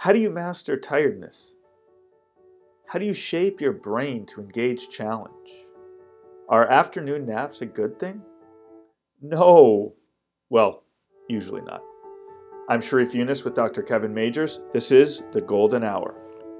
How do you master tiredness? How do you shape your brain to engage challenge? Are afternoon naps a good thing? No. Well, usually not. I'm Sharif Yunus with Dr. Kevin Majors. This is The Golden Hour.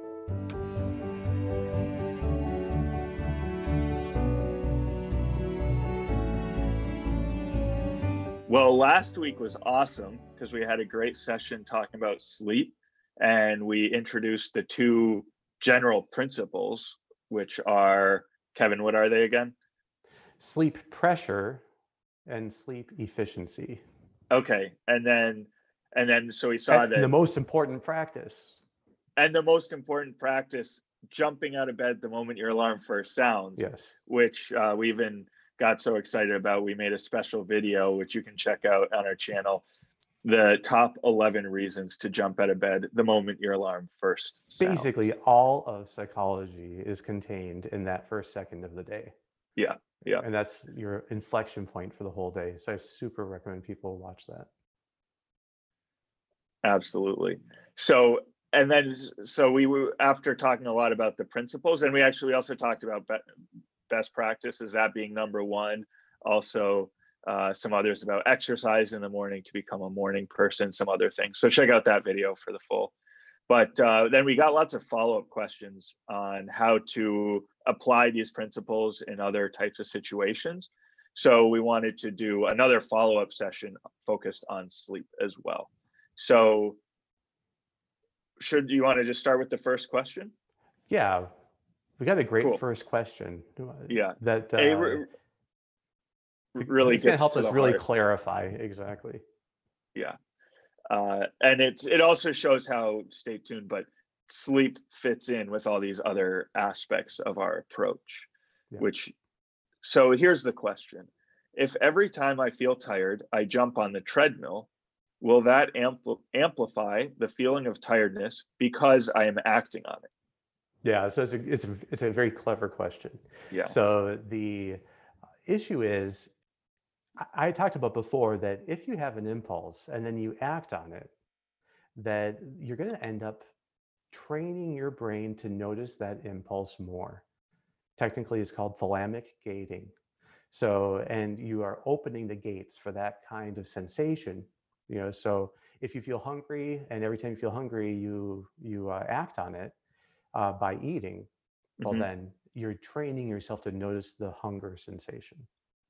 Well, last week was awesome because we had a great session talking about sleep, and we introduced the two general principles, which are, Kevin, what are they again? Sleep pressure and sleep efficiency. Okay, and then so we saw And the that, most important practice. and the most important practice, jumping out of bed the moment your alarm first sounds, Yes. which we even got so excited about. We made a special video, which you can check out on our channel, the top 11 reasons to jump out of bed the moment your alarm first Basically, sounds. all of psychology is contained in that first second of the day. Yeah, yeah, And that's your inflection point for the whole day. So I super recommend people watch that. absolutely. So, and then, so we were, after talking a lot about the principles, and we actually also talked about best practices, that being number one. Also, some others about exercise in the morning to become a morning person, some other things. So check out that video for the full. But then we got lots of follow-up questions on how to apply these principles in other types of situations. So we wanted to do another follow-up session focused on sleep as well. So should you want to just start with the first question? Yeah, we got a great Cool. first question Yeah. that A really it's going to gets help to us the really heart. clarify exactly. Yeah. And it also shows how, stay tuned, but sleep fits in with all these other aspects of our approach, Yeah. which, so here's the question. If every time I feel tired, I jump on the treadmill, will that amplify the feeling of tiredness because I am acting on it? Yeah, so it's a very clever question. Yeah. So the issue is I talked about before that if you have an impulse and then you act on it, that you're going to end up training your brain to notice that impulse more. Technically, it's called thalamic gating. So, and you are opening the gates for that kind of sensation. So if you feel hungry, and every time you feel hungry, you act on it by eating, well, Hmm. then you're training yourself to notice the hunger sensation.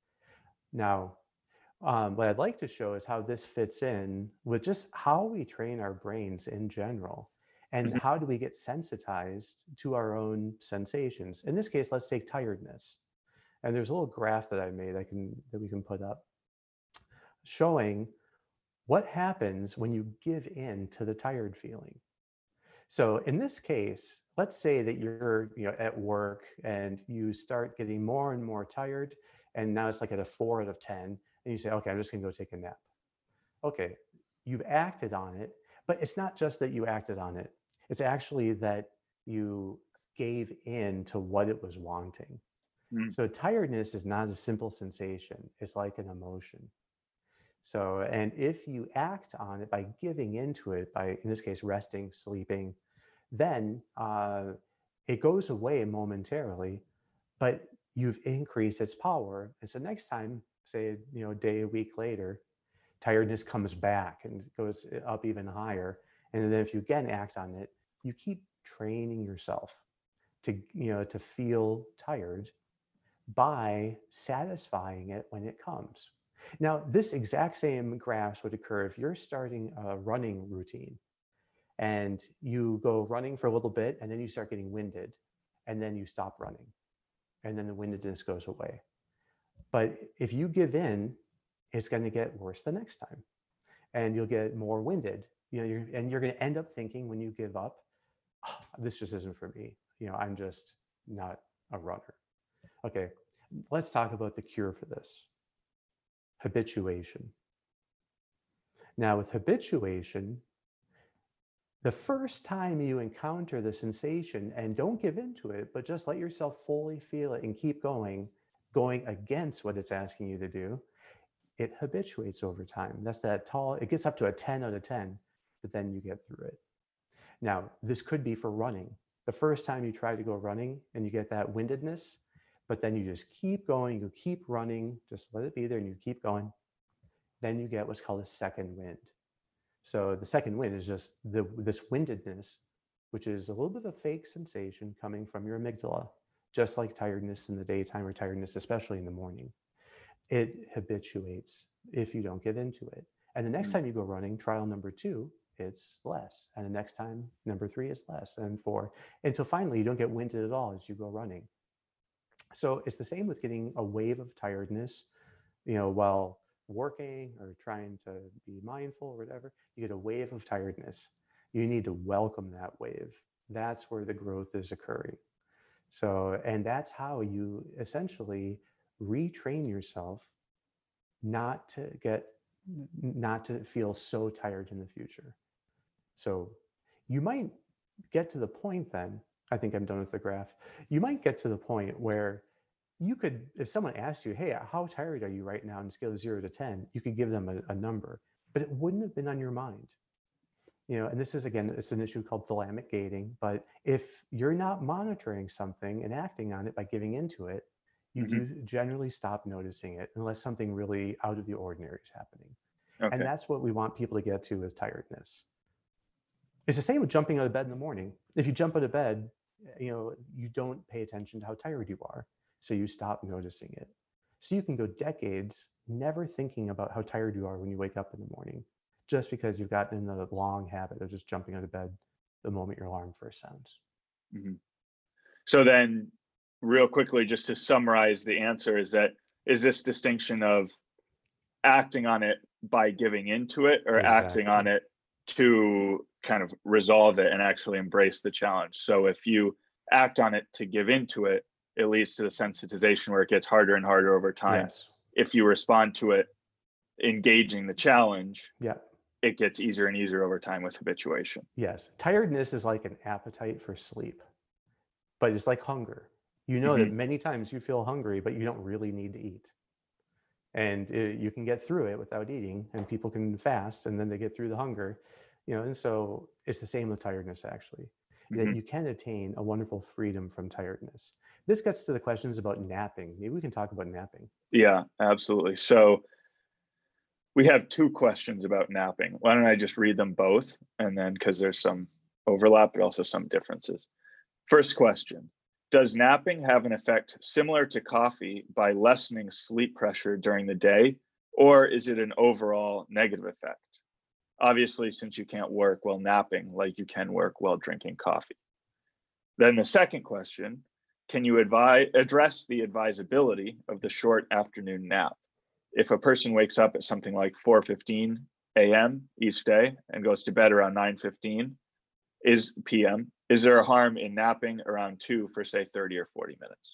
Now, what I'd like to show is how this fits in with just how we train our brains in general and Hmm. how do we get sensitized to our own sensations. In this case, let's take tiredness. And there's a little graph that I made that we can put up showing what happens when you give in to the tired feeling. So in this case, let's say that you're at work and you start getting more and more tired, and now it's like at a 4 out of 10, and you say, okay, I'm just gonna go take a nap. Okay, you've acted on it, but it's not just that you acted on it. It's actually that you gave in to what it was wanting. Hmm. So tiredness is not a simple sensation. It's like an emotion. So, and if you act on it by giving into it, by, in this case, resting, sleeping, then it goes away momentarily, but you've increased its power. And so next time, say, a day, a week later, tiredness comes back and goes up even higher. And then if you again act on it, you keep training yourself to feel tired by satisfying it when it comes. Now, this exact same graphs would occur if you're starting a running routine and you go running for a little bit and then you start getting winded and then you stop running and then the windedness goes away. But if you give in, it's going to get worse the next time and you'll get more winded. You're going to end up thinking when you give up, "Oh, this just isn't for me. I'm just not a runner." Okay, let's talk about the cure for this: habituation. Now, with habituation, the first time you encounter the sensation and don't give into it, but just let yourself fully feel it and keep going against what it's asking you to do, it habituates over time. That's that tall, it gets up to a 10 out of 10, but then you get through it. Now, this could be for running. The first time you try to go running and you get that windedness, but then you just keep going, you keep running, just let it be there and you keep going. Then you get what's called a second wind. So the second wind is just this windedness, which is a little bit of a fake sensation coming from your amygdala, just like tiredness in the daytime or tiredness, especially in the morning. It habituates if you don't get into it. And the next time you go running, trial number 2, it's less. And the next time, number 3 is less, and 4, until finally you don't get winded at all as you go running. So it's the same with getting a wave of tiredness, while working or trying to be mindful or whatever. You get a wave of tiredness. You need to welcome that wave. That's where the growth is occurring. So, and that's how you essentially retrain yourself not to feel so tired in the future. So you might get to the point then, I think I'm done with the graph. You might get to the point where you could, if someone asked you, hey, how tired are you right now on a scale of 0 to 10, you could give them a number, but it wouldn't have been on your mind. And this is, again, it's an issue called thalamic gating, but if you're not monitoring something and acting on it by giving into it, you do generally stop noticing it unless something really out of the ordinary is happening. Okay. And that's what we want people to get to with tiredness. It's the same with jumping out of bed in the morning. If you jump out of bed, you don't pay attention to how tired you are, so you stop noticing it. So you can go decades never thinking about how tired you are when you wake up in the morning, just because you've gotten in the long habit of just jumping out of bed the moment your alarm first sounds. So then, real quickly, just to summarize the answer, is this distinction of acting on it by giving into it, or acting on it to kind of resolve it and actually embrace the challenge? So if you act on it to give into it, it leads to the sensitization where it gets harder and harder over time. Yes. If you respond to it, engaging the challenge, Yeah, it gets easier and easier over time with habituation. Yes. Tiredness is like an appetite for sleep, but it's like hunger. You know that many times you feel hungry, but you don't really need to eat. And you can get through it without eating, and people can fast and then they get through the hunger, and so it's the same with tiredness, actually, that you can attain a wonderful freedom from tiredness. This gets to the questions about napping. Maybe we can talk about napping. Yeah, absolutely. So we have 2 questions about napping. Why don't I just read them both, and then, because there's some overlap, but also some differences. First question: does napping have an effect similar to coffee by lessening sleep pressure during the day, or is it an overall negative effect? Obviously, since you can't work while napping like you can work while drinking coffee. Then the second question: can you address the advisability of the short afternoon nap? If a person wakes up at something like 4:15 a.m. each day and goes to bed around 9:15 p.m., is there a harm in napping around 2 for, say, 30 or 40 minutes?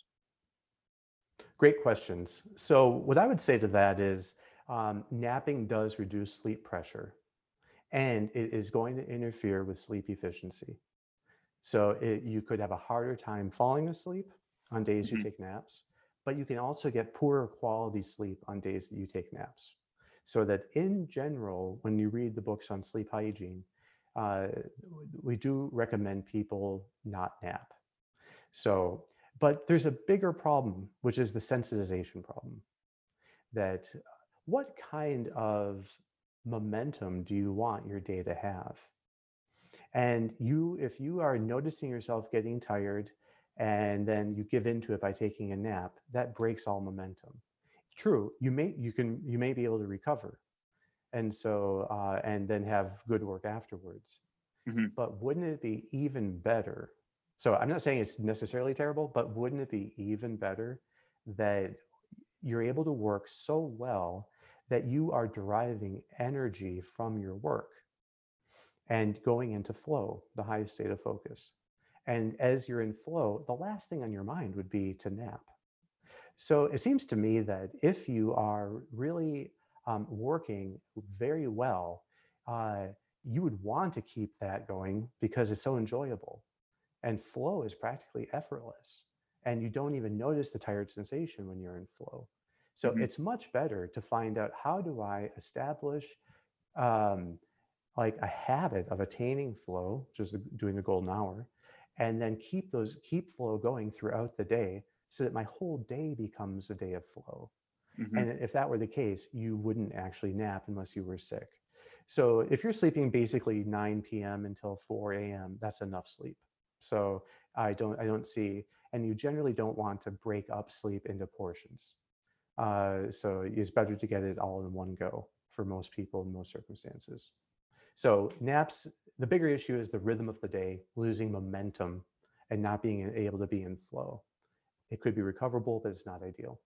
Great questions. So what I would say to that is napping does reduce sleep pressure, and it is going to interfere with sleep efficiency. So you could have a harder time falling asleep on days you take naps, but you can also get poorer quality sleep on days that you take naps. So that in general, when you read the books on sleep hygiene, we do recommend people not nap. So, but there's a bigger problem, which is the sensitization problem. That what kind of momentum do you want your day to have? And if you are noticing yourself getting tired and then you give into it by taking a nap, that breaks all momentum. True, you may be able to recover, and so and then have good work afterwards. But wouldn't it be even better? So I'm not saying it's necessarily terrible, but wouldn't it be even better that you're able to work so well that you are deriving energy from your work and going into flow, the highest state of focus? And as you're in flow, the last thing on your mind would be to nap. So it seems to me that if you are really working very well, you would want to keep that going because it's so enjoyable. And flow is practically effortless. And you don't even notice the tired sensation when you're in flow. So it's much better to find out, how do I establish like a habit of attaining flow, just doing the golden hour, and then keep flow going throughout the day so that my whole day becomes a day of flow. Hmm. And if that were the case, you wouldn't actually nap unless you were sick. So if you're sleeping basically 9 p.m. until 4 a.m., that's enough sleep. So I don't see, and you generally don't want to break up sleep into portions. So it's better to get it all in one go for most people in most circumstances. So naps, the bigger issue is the rhythm of the day, losing momentum and not being able to be in flow. It could be recoverable, but it's not ideal.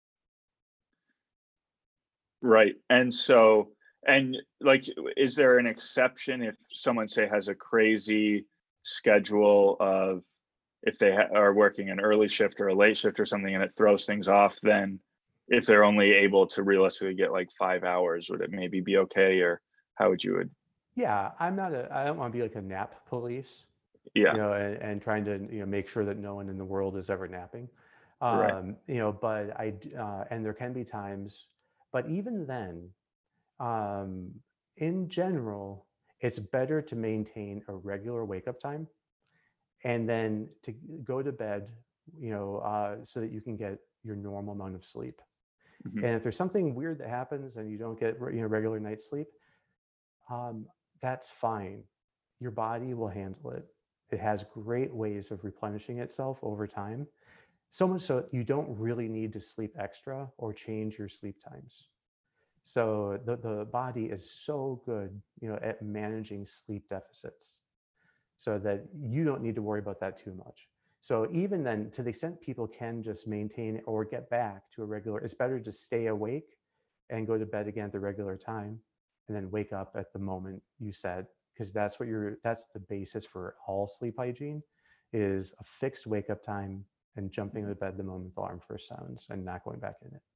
Right. And so, and like, is there an exception if someone, say, has a crazy schedule of, if they are working an early shift or a late shift or something and it throws things off, then if they're only able to realistically get like 5 hours, would it maybe be okay? Or how would you would, Yeah, I don't want to be like a nap police, yeah, and trying to, make sure that no one in the world is ever napping. right. But and there can be times, but even then, um, in general, it's better to maintain a regular wake up time and then to go to bed, so that you can get your normal amount of sleep. Mhm. And if there's something weird that happens and you don't get, regular night's sleep, um, that's fine. Your body will handle it. It has great ways of replenishing itself over time. So much so you don't really need to sleep extra or change your sleep times. So the body is so good, at managing sleep deficits so that you don't need to worry about that too much. So even then, to the extent people can just maintain or get back to a regular, it's better to stay awake and go to bed again at the regular time and then wake up at the moment you said, because that's the basis for all sleep hygiene is a fixed wake up time and jumping into bed the moment the alarm first sounds and not going back in it.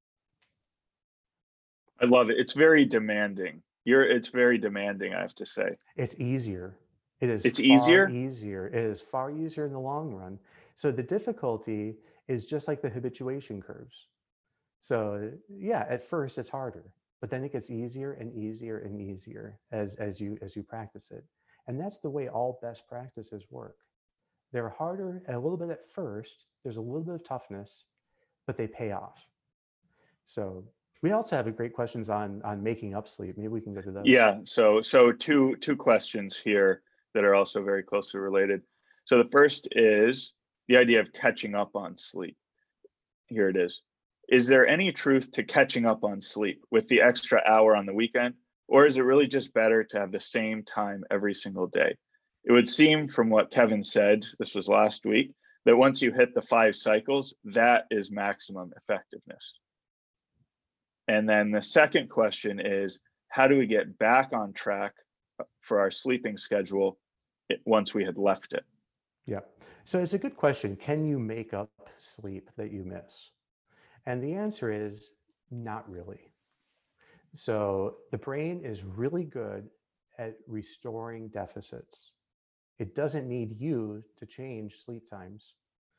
I love it. It's very demanding. It's very demanding, I have to say. It's easier. It is It's far easier. easier. It is far easier in the long run. So the difficulty is just like the habituation curves. So yeah, at first it's harder, but then it gets easier and easier and easier as you practice it. And that's the way all best practices work. They're harder a little bit at first. There's a little bit of toughness, but they pay off. So we also have a great questions on making up sleep. Maybe we can go to those. Yeah. So two questions here that are also very closely related. So the first is the idea of catching up on sleep. Here it is. Is there any truth to catching up on sleep with the extra hour on the weekend? Or is it really just better to have the same time every single day? It would seem from what Kevin said, this was last week, that once you hit the 5 cycles, that is maximum effectiveness. And then the second question is, how do we get back on track for our sleeping schedule once we had left it? Yeah. So it's a good question. Can you make up sleep that you miss? And the answer is not really. So the brain is really good at restoring deficits. It doesn't need you to change sleep times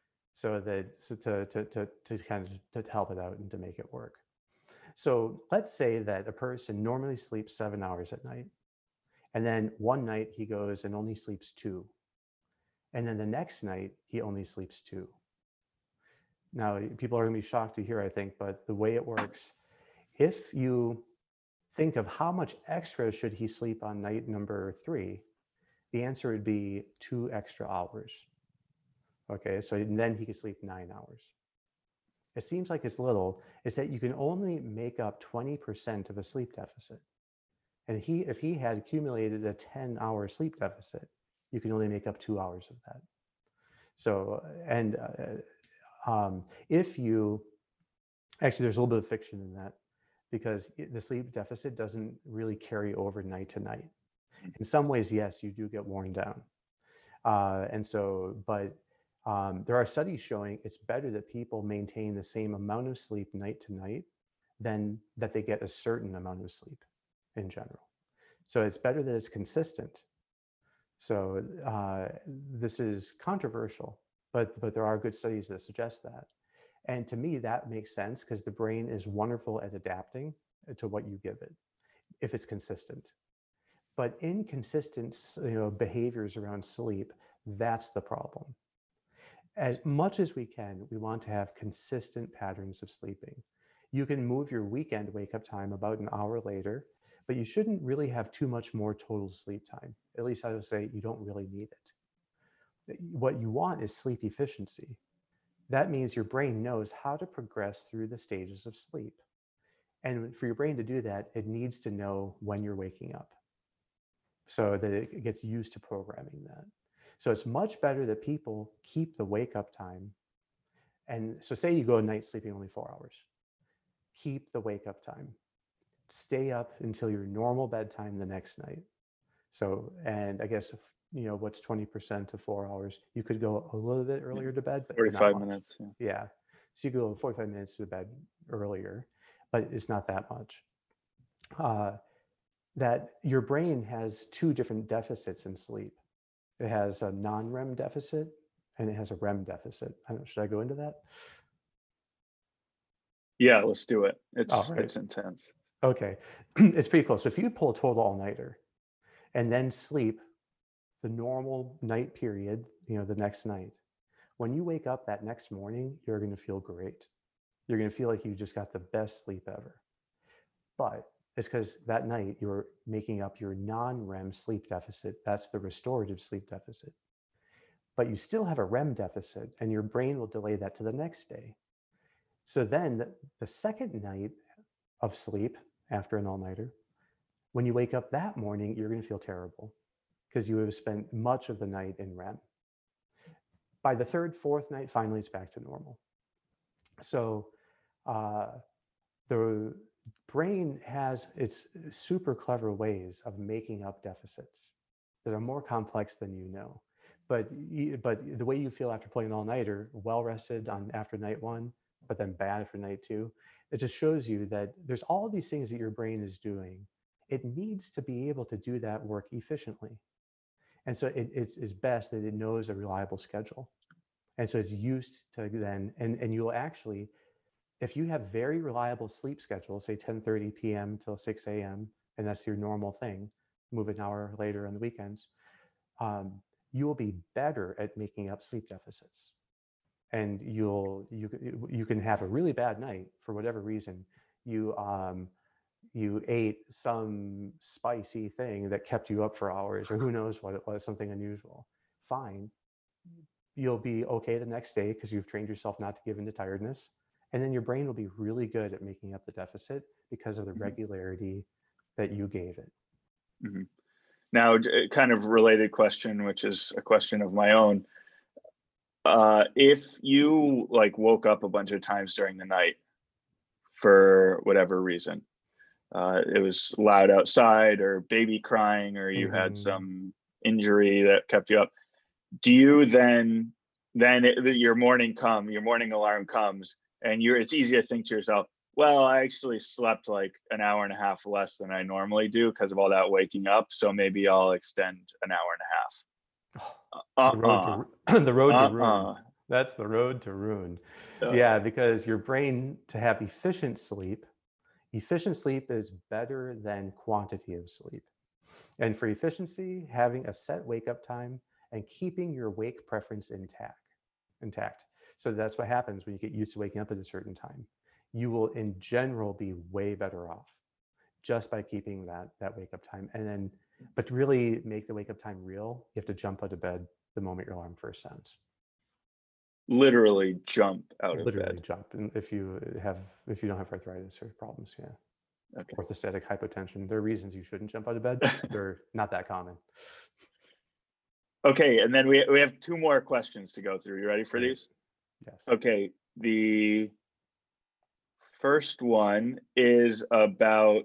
to kind of to help it out and to make it work. So let's say that a person normally sleeps 7 hours at night, and then one night he goes and only sleeps two, and then the next night he only sleeps two. Now, people are going to be shocked to hear, I think, but the way it works, if you think of how much extra should he sleep on night number three, the answer would be 2 extra hours. Okay, so then he could sleep 9 hours. It seems like it's little, is that you can only make up 20% of a sleep deficit. And if he had accumulated a 10-hour sleep deficit, you can only make up 2 hours of that. So, and if you, actually, there's a little bit of fiction in that because the sleep deficit doesn't really carry over night to night. In some ways, yes, you do get worn down. But there are studies showing it's better that people maintain the same amount of sleep night to night than that they get a certain amount of sleep in general. So it's better that it's consistent. So this is controversial, but there are good studies that suggest that. And to me, that makes sense because the brain is wonderful at adapting to what you give it if it's consistent. But inconsistent, behaviors around sleep, that's the problem. As much as we can, we want to have consistent patterns of sleeping. You can move your weekend wake up time about an hour later, but you shouldn't really have too much more total sleep time. At least I would say you don't really need it. What you want is sleep efficiency. That means your brain knows how to progress through the stages of sleep. And for your brain to do that, it needs to know when you're waking up so that it gets used to programming that. So it's much better that people keep the wake up time. And so say you go a night sleeping only 4 hours, keep the wake up time. Stay up until your normal bedtime the next night. So, and I guess, what's 20% of 4 hours? You could go a little bit earlier to bed, but not 45 much. minutes. Yeah. Yeah. So you go 45 minutes to bed earlier, but it's not that much. That your brain has two different deficits in sleep. It has a non-REM deficit and it has a REM deficit. Should I go into that? Yeah, let's do it. Right. It's intense. Okay. It's pretty close. So if you pull a total all-nighter and then sleep the normal night period, the next night, when you wake up that next morning, you're going to feel great. You're going to feel like you just got the best sleep ever. But it's because that night you're making up your non-REM sleep deficit. That's the restorative sleep deficit. But you still have a REM deficit, and your brain will delay that to the next day. So then the second night of sleep after an all-nighter, when you wake up that morning, you're going to feel terrible because you have spent much of the night in REM. By the third, fourth night, finally it's back to normal. So the brain has its super clever ways of making up deficits that are more complex than you know. But the way you feel after playing an all-nighter, well rested after night one, but then bad after night two, it just shows you that there's all these things that your brain is doing. It needs to be able to do that work efficiently. And so it's best that it knows a reliable schedule. And so it's used to then, and you'll actually, if you have very reliable sleep schedule, say 10:30 p.m. till 6 a.m., and that's your normal thing, move an hour later on the weekends, you will be better at making up sleep deficits. And you can have a really bad night for whatever reason. You ate some spicy thing that kept you up for hours, or who knows what it was, something unusual. Fine. You'll be okay the next day because you've trained yourself not to give into tiredness. And then your brain will be really good at making up the deficit because of the regularity that you gave it. Mm-hmm. Now, kind of related question, which is a question of my own. If you woke up a bunch of times during the night for whatever reason, it was loud outside or baby crying, or you had some injury that kept you up, do you then your morning alarm comes and it's easy to think to yourself, well, I actually slept like an hour and a half less than I normally do because of all that waking up, so maybe I'll extend an hour and a half. The road to ruin. That's the road to ruin. Yeah, because your brain, to have efficient sleep is better than quantity of sleep. And for efficiency, having a set wake up time and keeping your wake preference intact. So that's what happens when you get used to waking up at a certain time. You will in general be way better off just by keeping that wake up time. And then, but to really make the wake up time real, you have to jump out of bed the moment your alarm first sounds. Literally jump out of bed. Literally jump. And if you don't have arthritis or problems, yeah. Okay. Orthostatic hypotension. There are reasons you shouldn't jump out of bed. They're not that common. Okay, and then we have two more questions to go through. You ready for these? Yes. Okay, the first one is about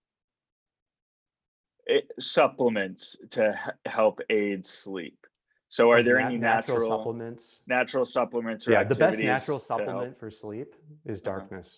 supplements to help aid sleep. So are there any natural supplements? Natural supplements or activities? The best natural supplement for sleep is darkness.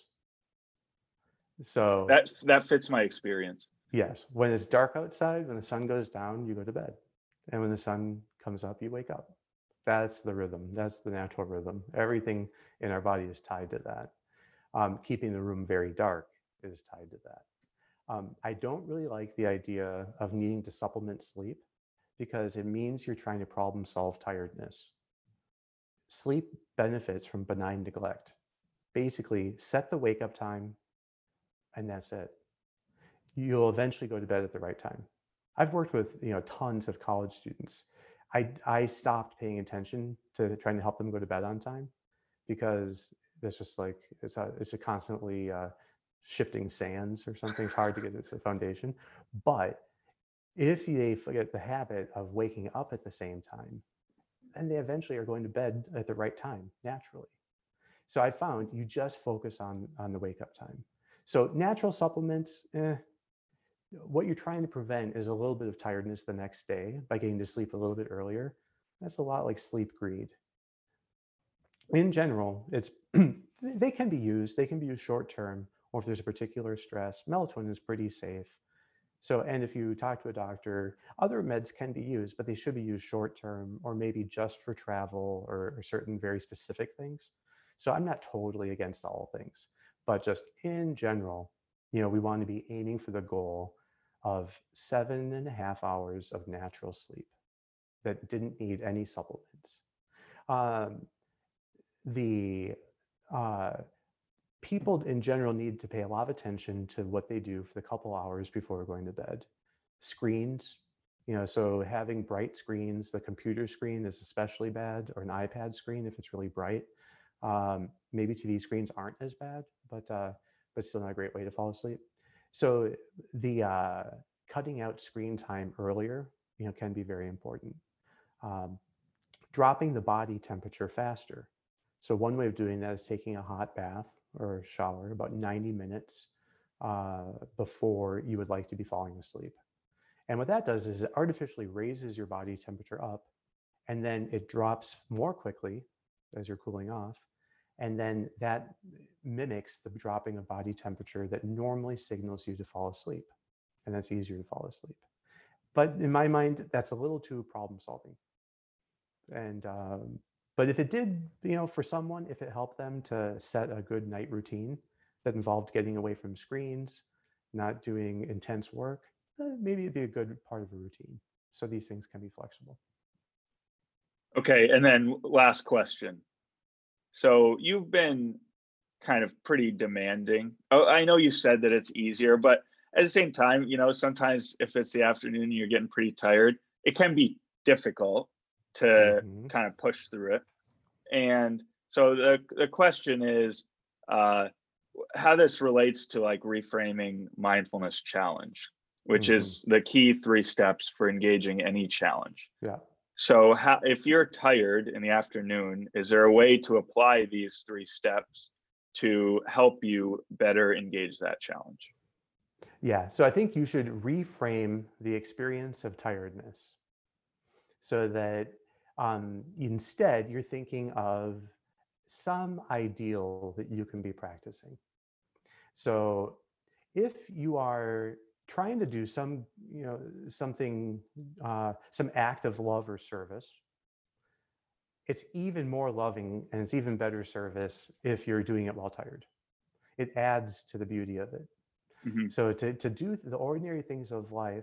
So that fits my experience. Yes. When it's dark outside, when the sun goes down, you go to bed. And when the sun comes up, you wake up. That's the rhythm. That's the natural rhythm. Everything in our body is tied to that. Keeping the room very dark is tied to that. I don't really like the idea of needing to supplement sleep because it means you're trying to problem solve tiredness. Sleep benefits from benign neglect. Basically, set the wake up time and that's it. You'll eventually go to bed at the right time. I've worked with tons of college students. I stopped paying attention to trying to help them go to bed on time because it's just like it's a constantly shifting sands or something. It's hard to get it's a foundation. But if they forget the habit of waking up at the same time, then they eventually are going to bed at the right time naturally. So I found you just focus on the wake up time. So natural supplements, what you're trying to prevent is a little bit of tiredness the next day by getting to sleep a little bit earlier. That's a lot like sleep greed. In general, it's they can be used. They can be used short term, or if there's a particular stress. Melatonin is pretty safe. So, and if you talk to a doctor, other meds can be used, but they should be used short term, or maybe just for travel or certain very specific things. So, I'm not totally against all things, but just in general, we want to be aiming for the goal of 7.5 hours of natural sleep that didn't need any supplements. Um, the uh, People in general need to pay a lot of attention to what they do for the couple hours before going to bed. Screens, so having bright screens, the computer screen is especially bad, or an iPad screen if it's really bright. Maybe TV screens aren't as bad, but still not a great way to fall asleep. So the cutting out screen time earlier, can be very important. Um, Dropping the body temperature faster. So one way of doing that is taking a hot bath or shower about 90 minutes before you would like to be falling asleep. And what that does is it artificially raises your body temperature up, and then it drops more quickly as you're cooling off. And then that mimics the dropping of body temperature that normally signals you to fall asleep. And that's easier to fall asleep. But in my mind, that's a little too problem solving. And but if it did, for someone, if it helped them to set a good night routine that involved getting away from screens, not doing intense work, maybe it'd be a good part of a routine. So these things can be flexible. Okay, and then last question. So you've been kind of pretty demanding. Oh, I know you said that it's easier, but at the same time, sometimes if it's the afternoon and you're getting pretty tired, it can be difficult to kind of push through it. And so the question is how this relates to like reframing mindfulness challenge, which is the key 3 steps for engaging any challenge. Yeah. So if you're tired in the afternoon, is there a way to apply these 3 steps to help you better engage that challenge? Yeah. So I think you should reframe the experience of tiredness so that instead you're thinking of some ideal that you can be practicing. So if you are trying to do something, some act of love or service, it's even more loving and it's even better service if you're doing it while tired. It adds to the beauty of it. Mm-hmm. So to do the ordinary things of life,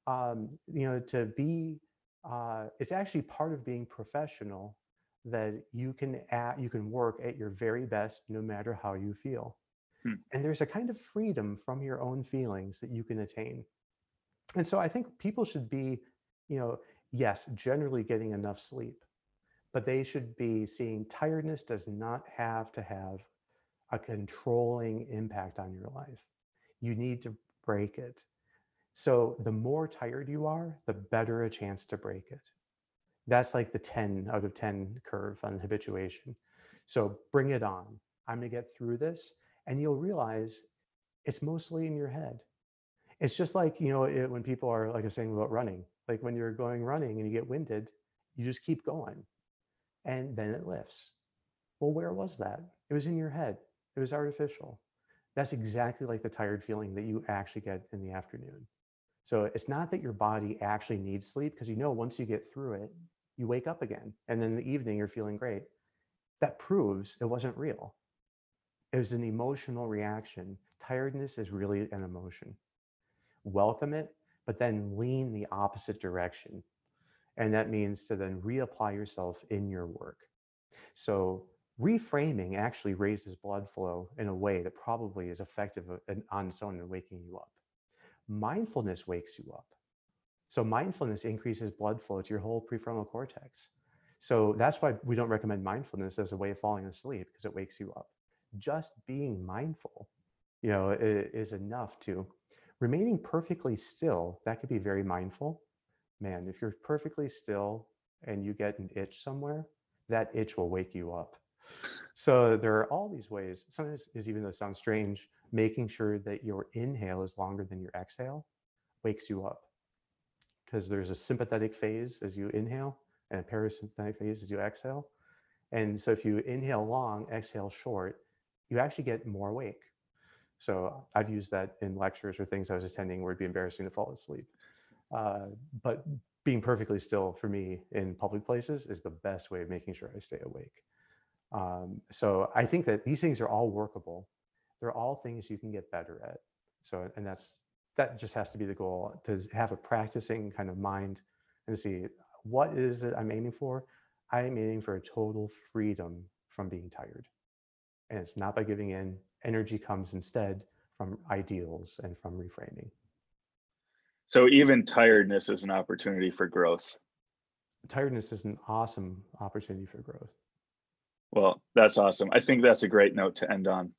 to be, it's actually part of being professional that you can work at your very best no matter how you feel. And there's a kind of freedom from your own feelings that you can attain. And so I think people should be, yes, generally getting enough sleep, but they should be seeing tiredness does not have to have a controlling impact on your life. You need to break it. So the more tired you are, the better a chance to break it. That's like the 10 out of 10 curve on habituation. So bring it on. I'm going to get through this. And you'll realize it's mostly in your head. It's just like, when people are, like I was saying about running, like when you're going running and you get winded, you just keep going and then it lifts. Well, where was that? It was in your head. It was artificial. That's exactly like the tired feeling that you actually get in the afternoon. So it's not that your body actually needs sleep because once you get through it, you wake up again. And then in the evening, you're feeling great. That proves it wasn't real. It was an emotional reaction. Tiredness is really an emotion. welcome it, but then lean the opposite direction. And that means to then reapply yourself in your work. So reframing actually raises blood flow in a way that probably is effective on its own in waking you up. Mindfulness wakes you up. So mindfulness increases blood flow to your whole prefrontal cortex. So that's why we don't recommend mindfulness as a way of falling asleep, because it wakes you up. Just being mindful, is enough to remaining perfectly still. That could be very mindful. Man, if you're perfectly still and you get an itch somewhere, that itch will wake you up. So there are all these ways. Sometimes, even though it sounds strange, making sure that your inhale is longer than your exhale wakes you up, because there's a sympathetic phase as you inhale and a parasympathetic phase as you exhale. And so if you inhale long, exhale short, you actually get more awake. So I've used that in lectures or things I was attending where it'd be embarrassing to fall asleep. But being perfectly still for me in public places is the best way of making sure I stay awake. So I think that these things are all workable. They're all things you can get better at. So, and that just has to be the goal, to have a practicing kind of mind and to see what is it I'm aiming for. I'm aiming for a total freedom from being tired. And it's not by giving in. Energy comes instead from ideals and from reframing. So even tiredness is an opportunity for growth. Tiredness is an awesome opportunity for growth. Well, that's awesome. I think that's a great note to end on.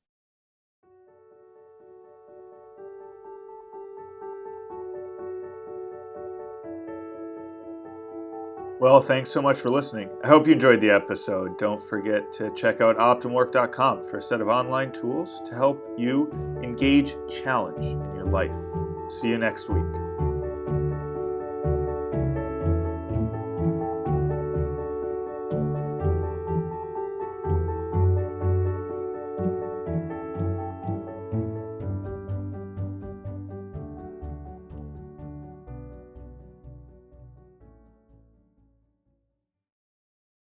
Well, thanks so much for listening. I hope you enjoyed the episode. Don't forget to check out optimwork.com for a set of online tools to help you engage challenge in your life. See you next week.